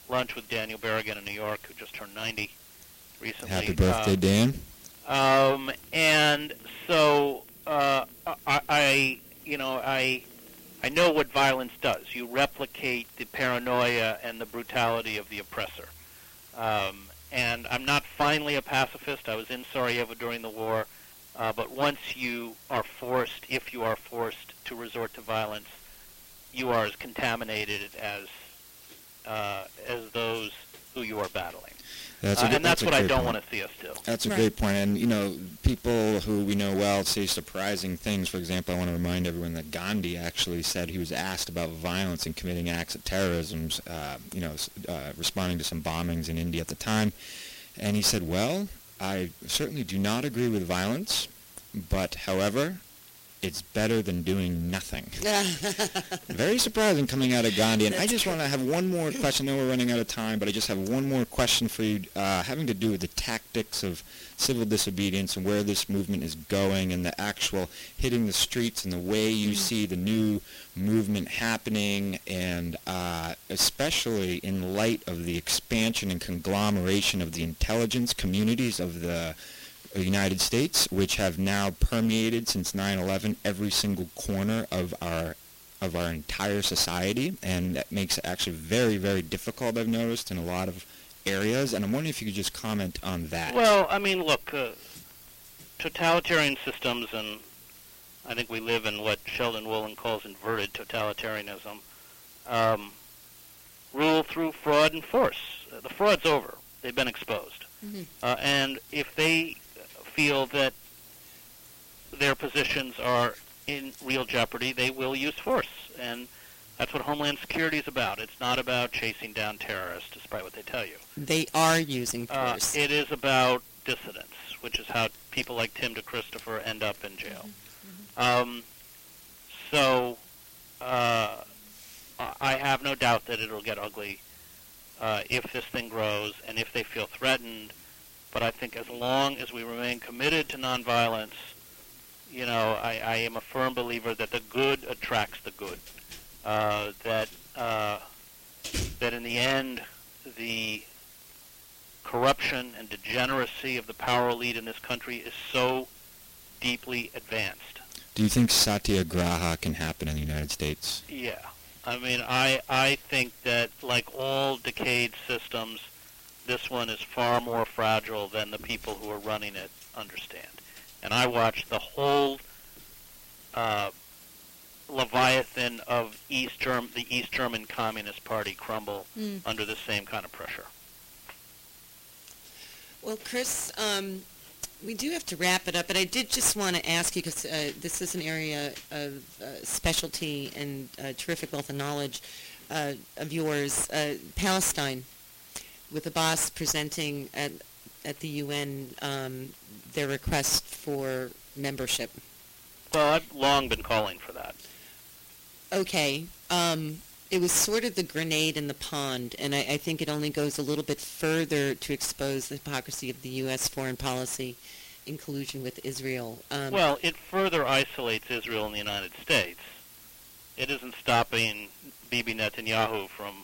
[SPEAKER 4] lunch with Daniel Berrigan in New York, who just turned 90 recently.
[SPEAKER 6] Happy birthday, Dan.
[SPEAKER 4] And so I know what violence does. You replicate the paranoia and the brutality of the oppressor. And I'm not finally a pacifist. I was in Sarajevo during the war. But once you are forced, if you are forced to resort to violence, you are as contaminated as those who you are battling. And that's what I don't want to see us do.
[SPEAKER 6] That's a great point. And, people who we know well say surprising things. For example, I want to remind everyone that Gandhi actually said he was asked about violence and committing acts of terrorism, responding to some bombings in India at the time. And he said, well, I certainly do not agree with violence, but, however, it's better than doing nothing. Very surprising coming out of Gandhi. And I just want to have one more question. I know we're running out of time, but I just have one more question for you having to do with the tactics of civil disobedience and where this movement is going and the actual hitting the streets and the way you see the new movement happening, and especially in light of the expansion and conglomeration of the intelligence communities of the United States, which have now permeated since 9/11 every single corner of our entire society, and that makes it actually very, very difficult, I've noticed, in a lot of areas. And I'm wondering if you could just comment on that.
[SPEAKER 4] Well, I mean, look, totalitarian systems, and I think we live in what Sheldon Woolen calls inverted totalitarianism, rule through fraud and force. The fraud's over. They've been exposed. And if they feel that their positions are in real jeopardy, they will use force. And that's what Homeland Security is about. It's not about chasing down terrorists, despite what they tell you.
[SPEAKER 3] They are using force.
[SPEAKER 4] It is about dissidence, which is how people like Tim DeChristopher end up in jail. So I have no doubt that it'll get ugly if this thing grows and if they feel threatened. But I think as long as we remain committed to nonviolence, I am a firm believer that the good attracts the good. That in the end, the corruption and degeneracy of the power elite in this country is so deeply advanced.
[SPEAKER 6] Do you think satyagraha can happen in the United States?
[SPEAKER 4] Yeah. I mean, I think that, like all decayed systems, this one is far more fragile than the people who are running it understand. And I watched the whole Leviathan of the East German Communist Party crumble under the same kind of pressure.
[SPEAKER 3] Well, Chris, we do have to wrap it up, but I did just want to ask you, because this is an area of specialty and terrific wealth of knowledge of yours, Palestine, with Abbas presenting at the UN their request for membership.
[SPEAKER 4] Well, I've long been calling for that.
[SPEAKER 3] Okay. It was sort of the grenade in the pond, and I think it only goes a little bit further to expose the hypocrisy of the U.S. foreign policy in collusion with Israel.
[SPEAKER 4] Well, it further isolates Israel and the United States. It isn't stopping Bibi Netanyahu from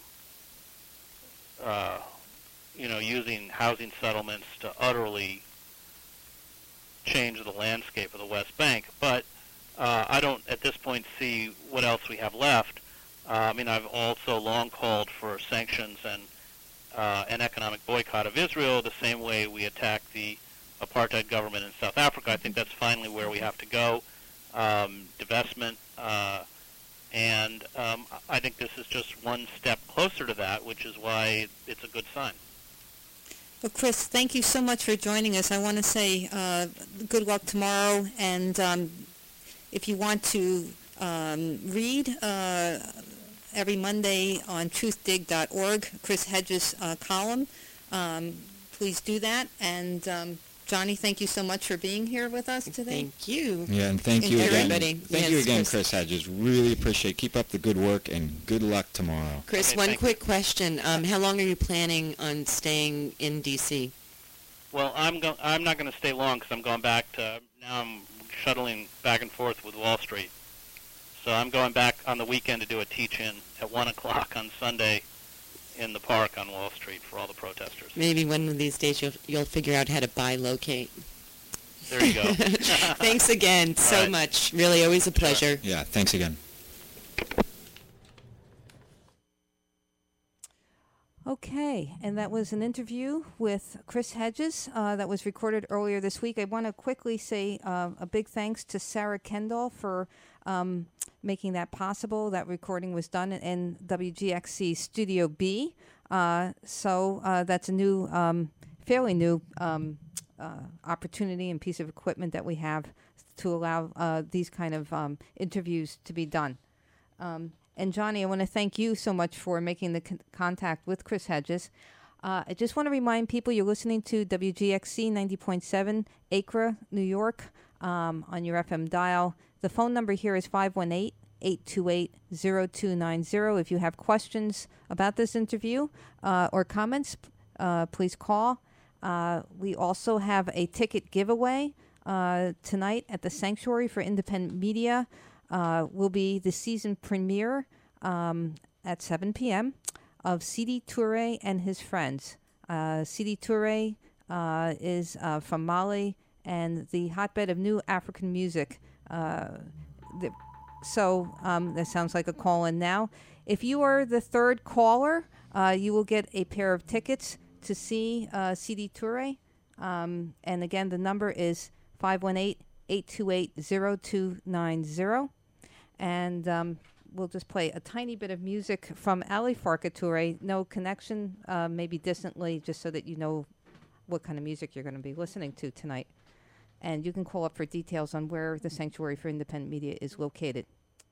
[SPEAKER 4] using housing settlements to utterly change the landscape of the West Bank. But I don't, at this point, see what else we have left. I've also long called for sanctions and an economic boycott of Israel, the same way we attacked the apartheid government in South Africa. I think that's finally where we have to go. Divestment. And I think this is just one step closer to that, which is why it's a good sign.
[SPEAKER 5] Well, Chris, thank you so much for joining us. I want to say good luck tomorrow, and if you want to read every Monday on truthdig.org, Chris Hedges' column, please do that. And Johnny, thank you so much for being here with us today.
[SPEAKER 3] Thank you.
[SPEAKER 6] Yeah, and thank you again.
[SPEAKER 3] Everybody.
[SPEAKER 6] Thank you again, Chris Hedges. Really appreciate it. Keep up the good work, and good luck tomorrow.
[SPEAKER 3] Chris,
[SPEAKER 4] Okay,
[SPEAKER 3] one
[SPEAKER 4] thank
[SPEAKER 3] quick question. How long are you planning on staying in D.C.?
[SPEAKER 4] Well, I'm not going to stay long because I'm going back to, now I'm shuttling back and forth with Wall Street. So I'm going back on the weekend to do a teach-in at 1 o'clock on Sunday in the park on Wall Street for all the protesters.
[SPEAKER 3] Maybe one of these days you'll figure out how to buy locate.
[SPEAKER 4] There you go.
[SPEAKER 3] Thanks again so
[SPEAKER 4] right.
[SPEAKER 3] much. Really, always a pleasure.
[SPEAKER 6] Yeah, thanks again.
[SPEAKER 1] Okay, and that was an interview with Chris Hedges that was recorded earlier this week. I want to quickly say a big thanks to Sarah Kendall for making that possible. That recording was done in WGXC Studio B. So that's a new, fairly new opportunity and piece of equipment that we have to allow these kind of interviews to be done. And Johnny, I want to thank you so much for making the contact with Chris Hedges. I just want to remind people you're listening to WGXC 90.7 Acre, New York, on your FM dial. The phone number here is 518-828-0290. If you have questions about this interview or comments, please call. We also have a ticket giveaway tonight at the Sanctuary for Independent Media. Will be the season premiere at 7 p.m. of Sidi Touré and his friends. Sidi Touré is from Mali and the hotbed of new African music. So that sounds like a call-in now. If you are the third caller, you will get a pair of tickets to see Sidi Touré. And again, the number is 518-828-0290. And we'll just play a tiny bit of music from Ali Farka Touré. No connection, maybe distantly, just so that you know what kind of music you're going to be listening to tonight. And you can call up for details on where the Sanctuary for Independent Media is located.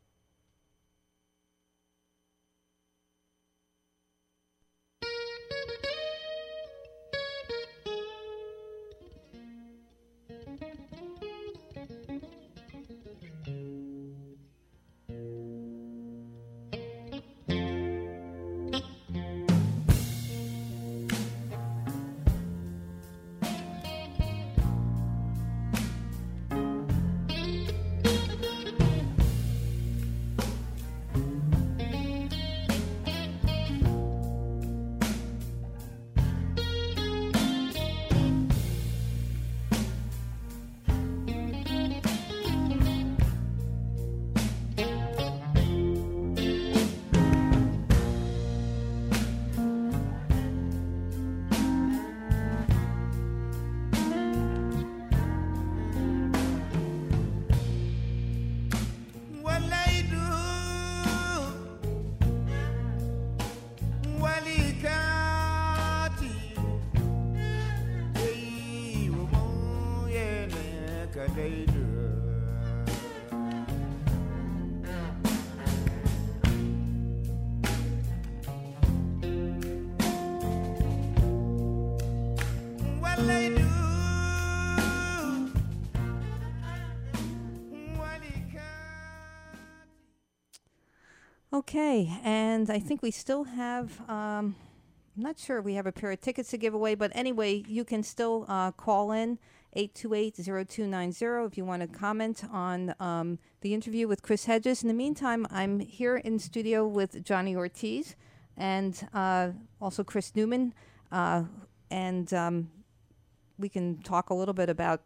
[SPEAKER 1] Okay, and I think we still have, I'm not sure we have a pair of tickets to give away, but anyway, you can still call in 828-0290 if you want to comment on the interview with Chris Hedges. In the meantime, I'm here in studio with Johnny Ortiz and also Chris Newman, and we can talk a little bit about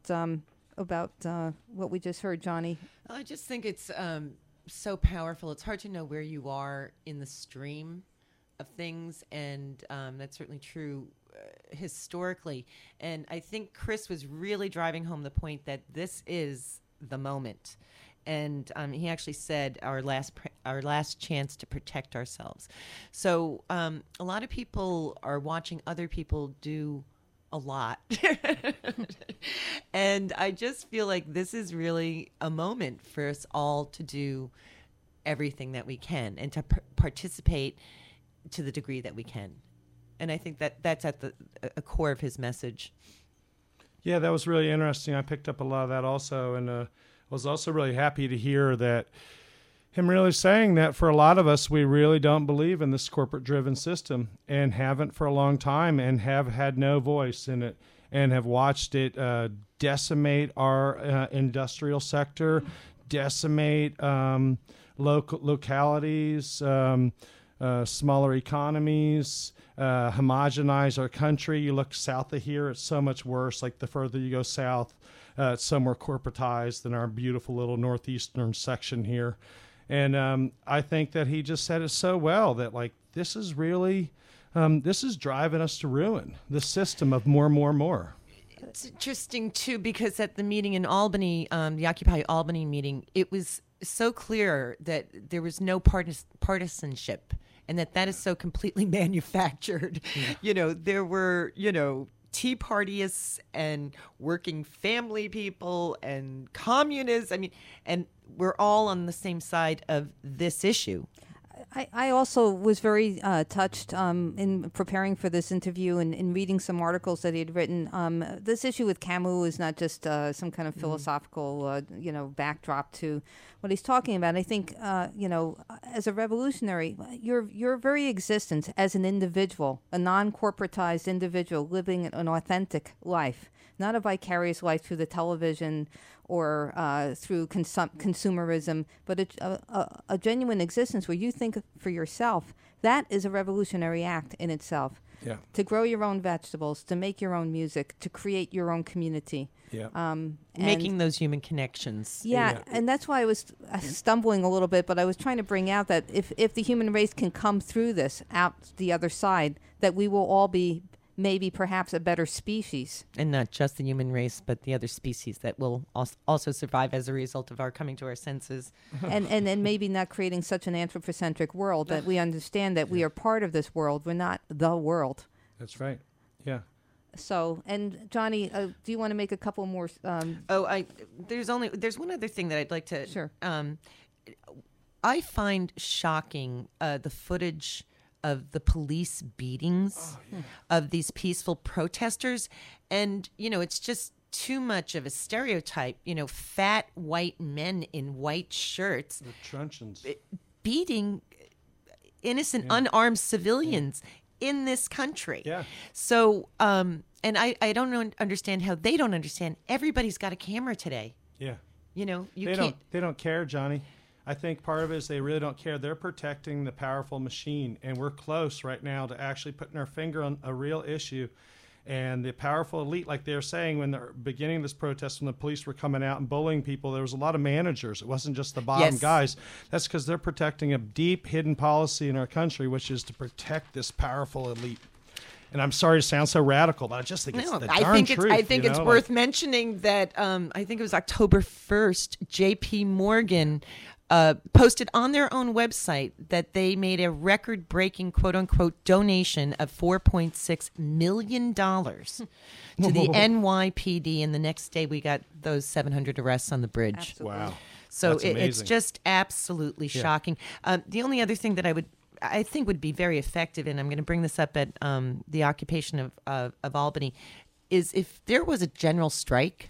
[SPEAKER 1] what we just heard, Johnny.
[SPEAKER 2] Well, I just think it's so powerful. It's hard to know where you are in the stream of things, and that's certainly true historically. And I think Chris was really driving home the point that this is the moment. And he actually said our last chance to protect ourselves. So a lot of people are watching other people do a lot. And I just feel like this is really a moment for us all to do everything that we can and to participate to the degree that we can. And I think that that's at the core of his message.
[SPEAKER 7] Yeah, that was really interesting. I picked up a lot of that also, and was also really happy to hear that him really saying that for a lot of us, we really don't believe in this corporate-driven system and haven't for a long time and have had no voice in it and have watched it decimate our industrial sector, decimate localities, smaller economies, homogenize our country. You look south of here, it's so much worse. Like the further you go south, it's so more corporatized than our beautiful little northeastern section here. And I think that he just said it so well that like this is really, this is driving us to ruin the system of more.
[SPEAKER 2] It's interesting, too, because at the meeting in Albany, the Occupy Albany meeting, it was so clear that there was no partisanship and that is so completely manufactured. Yeah. There were, Tea Partyists and working family people and communists. I mean, and we're all on the same side of this issue.
[SPEAKER 1] I also was very touched in preparing for this interview and in reading some articles that he had written. This issue with Camus is not just some kind of philosophical, backdrop to what he's talking about. I think, as a revolutionary, your very existence as an individual, a non-corporatized individual living an authentic life, not a vicarious life through the television or through consumerism, but a genuine existence where you think for yourself, that is a revolutionary act in itself.
[SPEAKER 7] Yeah.
[SPEAKER 1] To grow your own vegetables, to make your own music, to create your own community.
[SPEAKER 7] Yeah.
[SPEAKER 2] Making those human connections.
[SPEAKER 1] Yeah, and that's why I was stumbling a little bit, but I was trying to bring out that if the human race can come through this, out the other side, that we will all be maybe perhaps a better species.
[SPEAKER 2] And not just the human race, but the other species that will also survive as a result of our coming to our senses.
[SPEAKER 1] and maybe not creating such an anthropocentric world that we understand that we are part of this world. We're not the world.
[SPEAKER 7] That's right. Yeah.
[SPEAKER 1] So, and Johnny, do you want to make a couple more?
[SPEAKER 2] There's one other thing that I'd like to.
[SPEAKER 1] Sure.
[SPEAKER 2] I find shocking the footage of the police beatings of these peaceful protesters. And, it's just too much of a stereotype, fat white men in white shirts.
[SPEAKER 7] The truncheons.
[SPEAKER 2] Beating innocent, unarmed civilians in this country.
[SPEAKER 7] Yeah.
[SPEAKER 2] So, and I don't understand how they don't understand. Everybody's got a camera today.
[SPEAKER 7] Yeah.
[SPEAKER 2] They
[SPEAKER 7] don't care, Johnny. I think part of it is they really don't care. They're protecting the powerful machine, and we're close right now to actually putting our finger on a real issue. And the powerful elite, like they were saying when they're beginning this protest, when the police were coming out and bullying people, there was a lot of managers. It wasn't just the bottom guys. That's because they're protecting a deep hidden policy in our country, which is to protect this powerful elite. And I'm sorry to sound so radical, but I just think it's the darn truth.
[SPEAKER 2] I think it's worth mentioning that I think it was October 1st, J.P. Morgan posted on their own website that they made a record-breaking, quote-unquote, donation of $4.6 million to the NYPD, and the next day we got those 700 arrests on the bridge.
[SPEAKER 1] Absolutely.
[SPEAKER 7] Wow.
[SPEAKER 2] So it's just absolutely shocking. The only other thing that I think would be very effective, and I'm going to bring this up at the occupation of Albany, is if there was a general strike.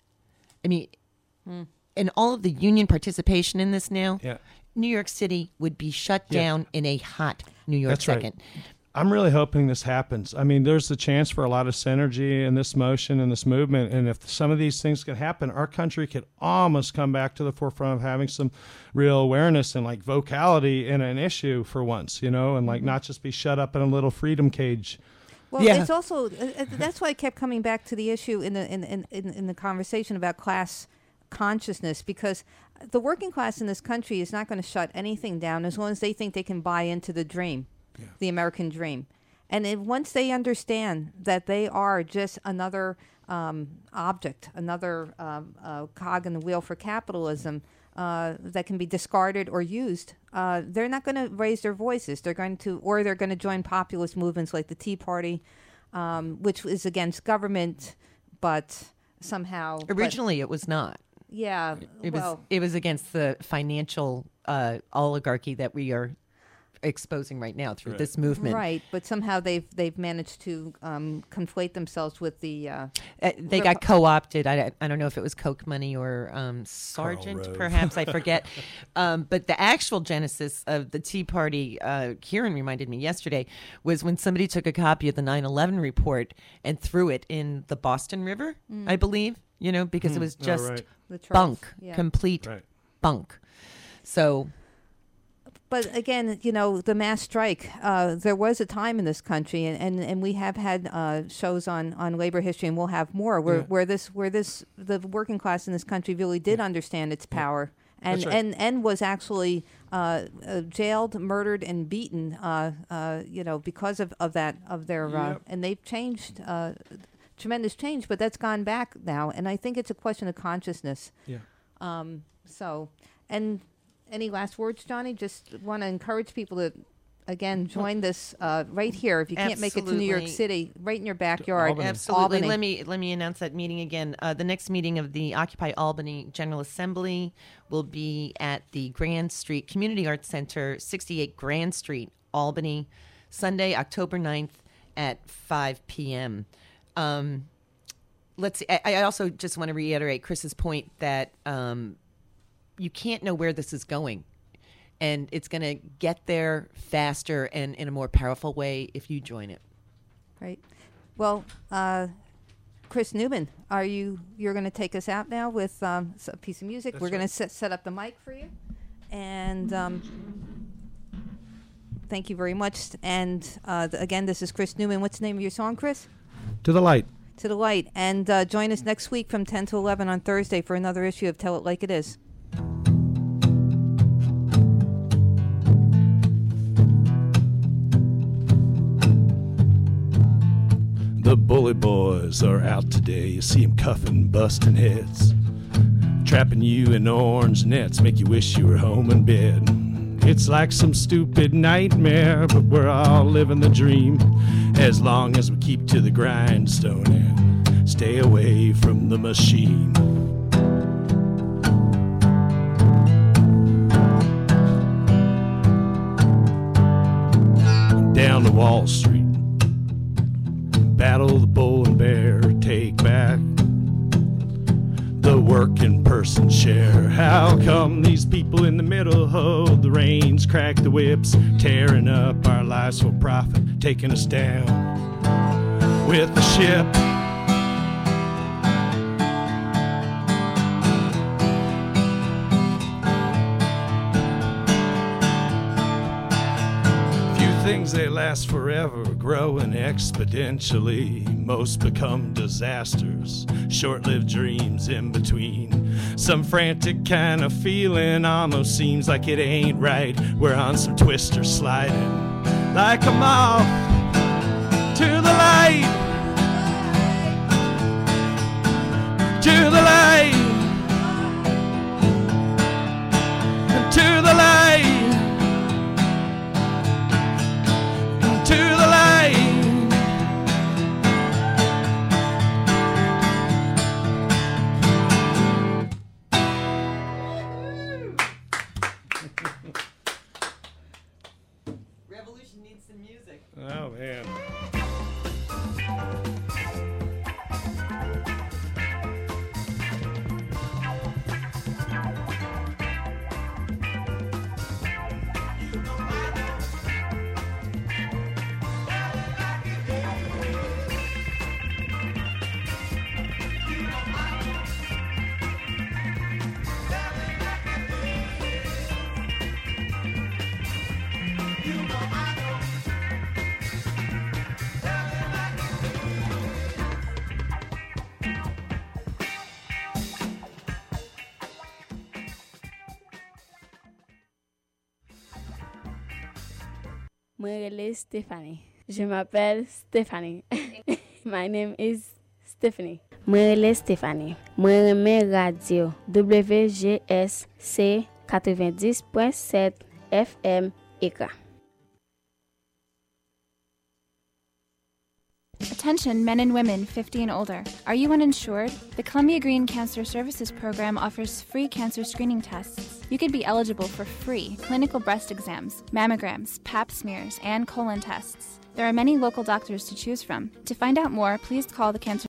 [SPEAKER 2] I mean, and all of the union participation in this now, New York City would be shut down in a hot New York second.
[SPEAKER 7] Right. I'm really hoping this happens. I mean, there's the chance for a lot of synergy in this motion and this movement. And if some of these things can happen, our country could almost come back to the forefront of having some real awareness and like vocality in an issue for once, and like not just be shut up in a little freedom cage.
[SPEAKER 1] Well, it's also that's why I kept coming back to the issue in the conversation about class consciousness, because the working class in this country is not going to shut anything down as long as they think they can buy into the dream, the American dream. And once they understand that they are just another object, another cog in the wheel for capitalism that can be discarded or used, they're not going to raise their voices. They're going to join populist movements like the Tea Party, which is against government, but somehow
[SPEAKER 2] originally it was not.
[SPEAKER 1] Yeah,
[SPEAKER 2] it was against the financial oligarchy that we are exposing right now through this movement.
[SPEAKER 1] Right, but somehow they've managed to conflate themselves with the.
[SPEAKER 2] They got co-opted. I don't know if it was Koch money or Sargent, perhaps, I forget. But the actual genesis of the Tea Party, Kieran reminded me yesterday, was when somebody took a copy of the 9/11 report and threw it in the Boston River, I believe. Because it was just bunk, complete bunk. So,
[SPEAKER 1] But again, the mass strike, there was a time in this country, and we have had shows on labor history, and we'll have more, where the working class in this country really did understand its power. And,
[SPEAKER 7] That's right.
[SPEAKER 1] and was actually jailed, murdered, and beaten, because of their,
[SPEAKER 7] Yep.
[SPEAKER 1] and they've changed, tremendous change, but that's gone back now, and I think it's a question of consciousness.
[SPEAKER 7] Yeah.
[SPEAKER 1] And any last words, Johnny? Just want to encourage people to, again, join this right here. If you can't make it to New York
[SPEAKER 2] Absolutely.
[SPEAKER 1] City, right in your backyard.
[SPEAKER 7] Albany.
[SPEAKER 2] Absolutely.
[SPEAKER 1] Albany.
[SPEAKER 2] Let me announce that meeting again. The next meeting of the Occupy Albany General Assembly will be at the Grand Street Community Arts Center, 68 Grand Street, Albany, Sunday, October 9th at 5 p.m. Let's see. I also just want to reiterate Chris's point that you can't know where this is going. And it's going to get there faster and in a more powerful way if you join it.
[SPEAKER 1] Right. Well, Chris Newman, you're going to take us out now with a piece of music.
[SPEAKER 7] That's
[SPEAKER 1] We're going
[SPEAKER 7] right.
[SPEAKER 1] to set up the mic for you. And thank you very much. And again, this is Chris Newman. What's the name of your song, Chris?
[SPEAKER 7] To the light.
[SPEAKER 1] To the Light. And join us next week from 10 to 11 on Thursday for another issue of Tell It Like It Is.
[SPEAKER 7] The bully boys are out today. You see 'em cuffing, busting heads, trapping you in orange nets, make you wish you were home in bed. It's like some stupid nightmare, but we're all living the dream as long as we keep to the grindstone and stay away from the machine. Down to Wall Street, battle the bull and bear, take back the working person share. How come these people in the middle hold the reins, crack the whips, tearing up our lives for profit, taking us down with the ship? Things they last forever, growing exponentially. Most become disasters, short-lived dreams in between. Some frantic kind of feeling almost seems like it ain't right. We're on some twister sliding like a moth to the light, to the light, to the light. To the light.
[SPEAKER 2] Revolution needs some music.
[SPEAKER 7] Oh, man.
[SPEAKER 8] Moi, relais Stephanie. Je m'appelle Stephanie. My name is Stephanie. Moi, relais Stephanie. Moi, remets radio WGSC 90.7 FM Écra.
[SPEAKER 9] Attention men and women 50 and older. Are you uninsured? The Columbia Green Cancer Services Program offers free cancer screening tests. You could be eligible for free clinical breast exams, mammograms, pap smears, and colon tests. There are many local doctors to choose from. To find out more, please call the Cancer